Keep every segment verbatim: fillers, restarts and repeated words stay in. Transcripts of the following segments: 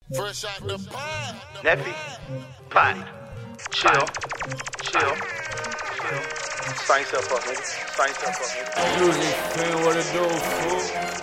Fresh out the pot. Neffy, pot, chill, chill, chill. Sign yourself up, nigga. Sign yourself up, nigga. Music fan, what it do, fool?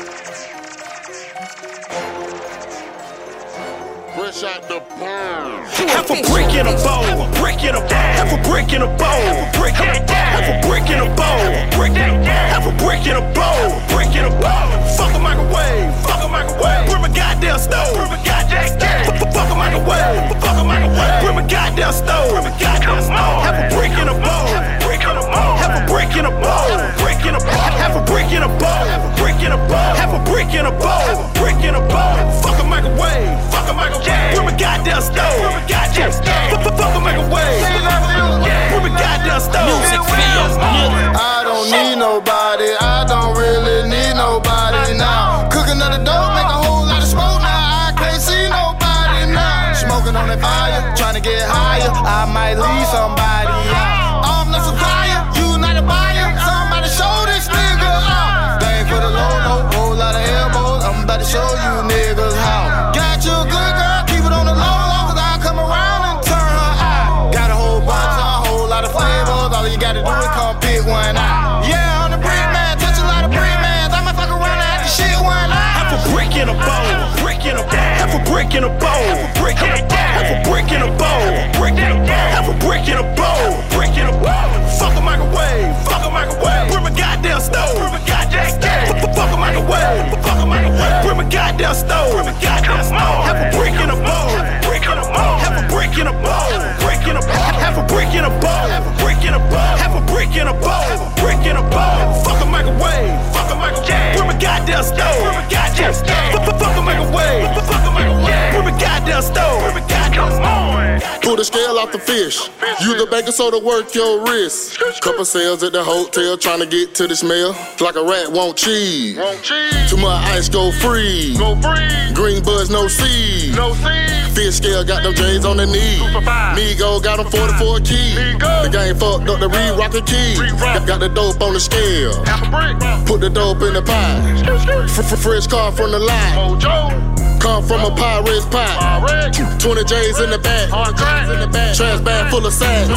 Fresh out the pot. Half a brick in a bowl, half a brick in a bowl, half a brick in a bowl, half a brick in a bowl, half a brick in a bowl, half a brick in a bowl, brick in a bowl. Fuck a microwave, fuck a microwave. Bring my goddamn stove, bring my goddamn stove. Fuck a microwave, fuck a microwave. Bring my goddamn stove, bring my goddamn stove. Half a brick in a bowl, brick in a bowl, half a brick in a bowl, brick in a bowl, half a brick in a bowl, brick in a bowl, half a brick in a bowl, brick in a bowl. Fuck a microwave, fuck a microwave. Bring my goddamn stove, bring my goddamn stove. Fuck a microwave, bring my goddamn stove. Music feels I don't need nobody, I don't really need nobody now. Cooking up the dope, make a whole lot of smoke now. I can't see nobody now. Smoking on that fire, trying to get higher. I might leave somebody out. I'm not supplier, you not a buyer. Somebody show this nigga out. Bang for the low, low, whole lot of elbows. I'm about to show you niggas how. Got you a good girl, keep it on the low, low, cause I come around and turn her out. Got a whole bunch, a whole lot of flavors. All you gotta do is come pick one out. Yeah, I'm the brick man, touch a lot of brick mans. I might fuck around and have to shit one out. Half a brick in a bowl, brick in a bowl, half a brick in a bowl, brick in a bowl, half a brick in a bowl, brick in a bowl, half a brick in a bowl, brick in a bowl. Fuck a microwave, fuck a microwave. Bring my goddamn stove, bring my goddamn stove. Fuck a microwave, fuck a microwave. Bring my goddamn stove, bring my goddamn stove. Half a brick in a bowl, brick in a bowl, half a brick in a bowl, brick in a bowl, half a brick in a bowl, brick in a bowl, half a brick in a bowl, brick in a bowl. Fuck a microwave, fuck a microwave. Bring my goddamn stove, bring my goddamn stove. Fuck a microwave, fuck a microwave. Bring my goddamn stove, bring my goddamn stove. Pull the scale off the fish. Use the baking soda, work your wrist. Couple sales at the hotel, trying to get to the smell. Like a rat want cheese. Want cheese. Too much ice, go free. Go free. Green buds, no seed. No seed. Fish scale got them J's on the knee. Migo got them forty-four keys. The game fucked up the re-rock the key. Got, got the dope on the scale. Put the dope in the pie. Fresh car from the line. Come from a Pirate's pie. twenty J's in the back. Trash bag full of sacks.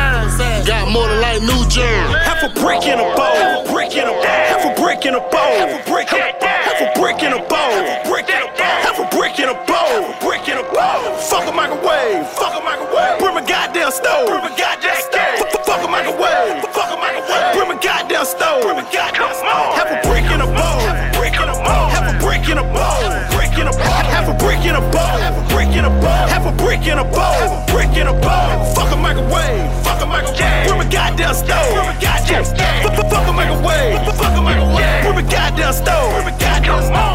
Got more than like New Jersey. Half a brick in a bowl, brick in a bowl, half a brick in a bowl, half a brick in a bowl, half a brick in a bowl, brick in a bowl, half a brick in a bowl, brick in a bowl. Fuck a microwave, fuck a microwave. Bring my goddamn stove, bring my goddamn stove. Fuck a microwave, fuck a microwave. Bring my goddamn stove, bring my goddamn stove. Half a brick in a bowl, brick in a bowl, half a brick in a bowl, brick in a bowl, half a brick in a bowl, brick in a bowl, half a brick in a bowl, brick in a bowl. Fuck a microwave, fuck a microwave. Bring my goddamn stove, bring my goddamn stove. Fuck a microwave, fuck a microwave. Bring my goddamn stove, bring my goddamn stove.